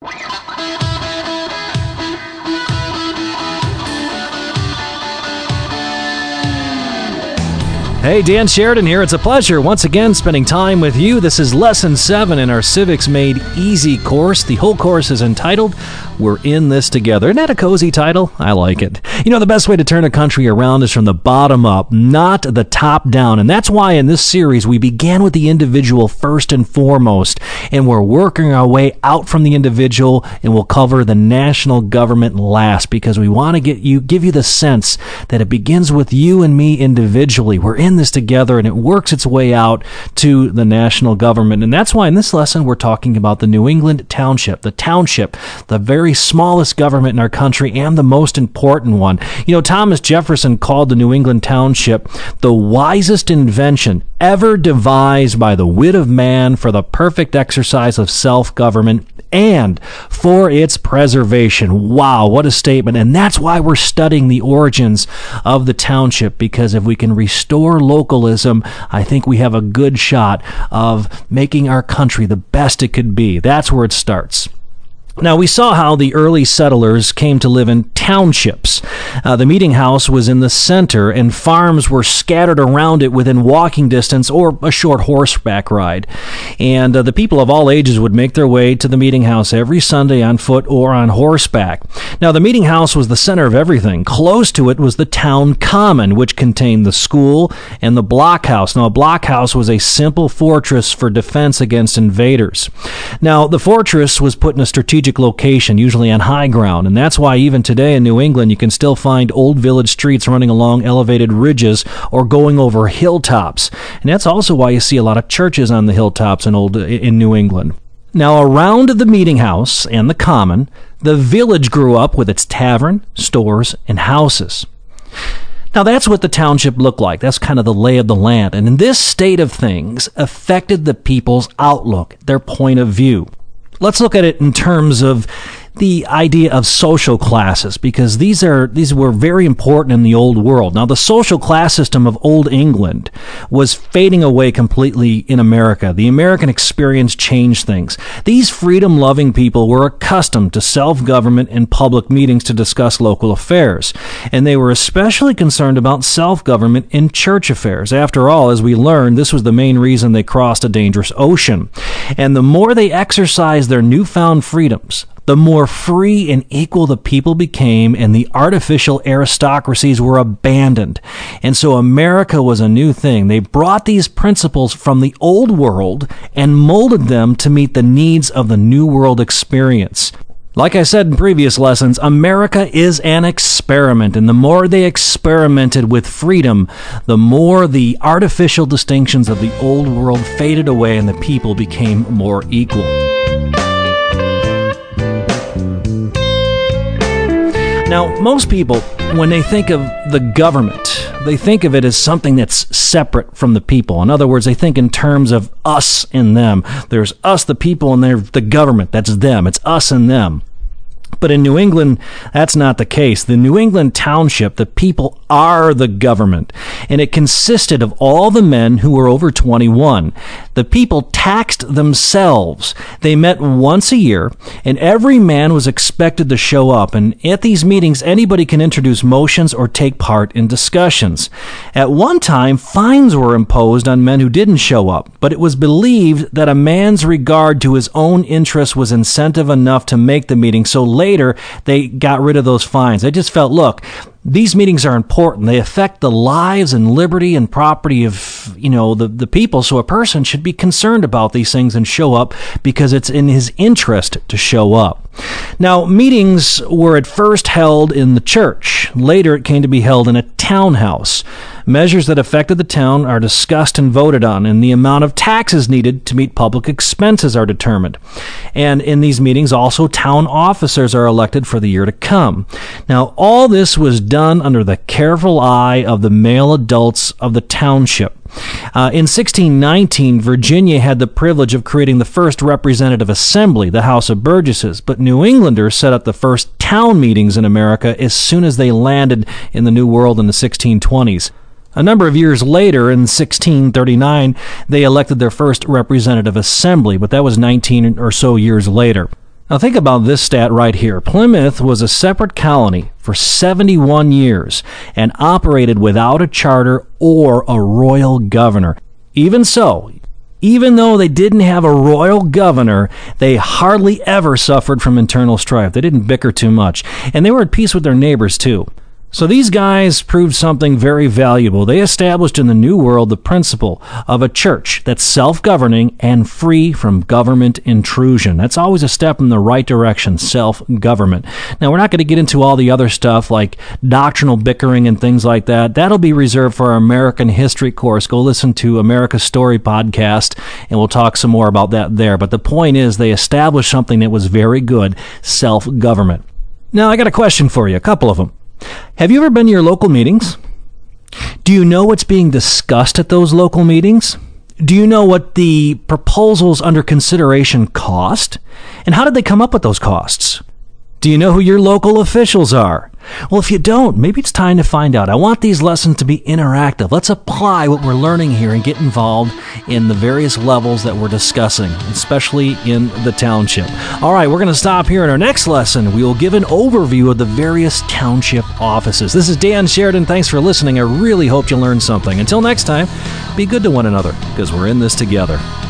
Hey, Dan Sheridan here. It's a pleasure once again spending time with you. This is Lesson 7 in our Civics Made Easy course. The whole course is entitled, We're in This Together. Isn't that a cozy title? I like it. You know, the best way to turn a country around is from the bottom up, not the top down. And that's why in this series we began with the individual first and foremost. And we're working our way out from the individual, and we'll cover the national government last because we want to give you the sense that it begins with you and me individually. We're in this together, and it works its way out to the national government. And that's why in this lesson we're talking about the New England Township, the very smallest government in our country and the most important one. You know, Thomas Jefferson called the New England Township the wisest invention ever devised by the wit of man for the perfect exercise of self-government and for its preservation. Wow, what a statement. And that's why we're studying the origins of the township, because if we can restore localism, I think we have a good shot of making our country the best it could be. That's where it starts. Now, we saw how the early settlers came to live in townships. The meeting house was in the center, and farms were scattered around it within walking distance or a short horseback ride. And the people of all ages would make their way to the meeting house every Sunday on foot or on horseback. Now, the meeting house was the center of everything. Close to it was the town common, which contained the school and the blockhouse. Now, a blockhouse was a simple fortress for defense against invaders. Now, the fortress was put in a strategic location, usually on high ground, and that's why even today in New England you can still find old village streets running along elevated ridges or going over hilltops. And that's also why you see a lot of churches on the hilltops in New England. Now, around the meeting house and the common, the village grew up with its tavern, stores, and houses. Now, that's what the township looked like. That's kind of the lay of the land. And this state of things affected the people's outlook, their point of view. Let's look at it in terms of the idea of social classes, because these were very important in the old world. Now, the social class system of Old England was fading away completely in America. The American experience changed things. These freedom-loving people were accustomed to self-government and public meetings to discuss local affairs, and they were especially concerned about self-government in church affairs. After all, as we learned, this was the main reason they crossed a dangerous ocean. And the more they exercised their newfound freedoms, the more free and equal the people became, and the artificial aristocracies were abandoned. And so America was a new thing. They brought these principles from the old world and molded them to meet the needs of the new world experience. Like I said in previous lessons, America is an experiment, and the more they experimented with freedom, the more the artificial distinctions of the old world faded away and the people became more equal. Now, most people, when they think of the government, they think of it as something that's separate from the people. In other words, they think in terms of us and them. There's us, the people, and there's the government. That's them. It's us and them. But in New England, that's not the case. The New England Township, the people are the government, and it consisted of all the men who were over 21. The people taxed themselves. They met once a year, and every man was expected to show up. And at these meetings, anybody can introduce motions or take part in discussions. At one time, fines were imposed on men who didn't show up, but it was believed that a man's regard to his own interests was incentive enough to make the meeting. So later, they got rid of those fines. They just felt, look, these meetings are important. They affect the lives and liberty and property of, the people. So a person should be concerned about these things and show up because it's in his interest to show up. Now, meetings were at first held in the church. Later, it came to be held in a townhouse. Measures that affected the town are discussed and voted on, and the amount of taxes needed to meet public expenses are determined. And in these meetings, also town officers are elected for the year to come. Now, all this was done under the careful eye of the male adults of the township. In 1619, Virginia had the privilege of creating the first representative assembly, the House of Burgesses, but New Englanders set up the first town meetings in America as soon as they landed in the New World in the 1620s. A number of years later, in 1639, they elected their first representative assembly, but that was 19 or so years later. Now think about this stat right here. Plymouth was a separate colony for 71 years and operated without a charter or a royal governor. Even so, even though they didn't have a royal governor, they hardly ever suffered from internal strife. They didn't bicker too much. And they were at peace with their neighbors too. So these guys proved something very valuable. They established in the New World the principle of a church that's self-governing and free from government intrusion. That's always a step in the right direction, self-government. Now, we're not going to get into all the other stuff like doctrinal bickering and things like that. That'll be reserved for our American history course. Go listen to America's Story podcast, and we'll talk some more about that there. But the point is, they established something that was very good, self-government. Now, I got a question for you, a couple of them. Have you ever been to your local meetings? Do you know what's being discussed at those local meetings? Do you know what the proposals under consideration cost? And how did they come up with those costs? Do you know who your local officials are? Well, if you don't, maybe it's time to find out. I want these lessons to be interactive. Let's apply what we're learning here and get involved in the various levels that we're discussing, especially in the township. All right, we're going to stop here. In our next lesson, we will give an overview of the various township offices. This is Dan Sheridan. Thanks for listening. I really hope you learned something. Until next time, be good to one another because we're in this together.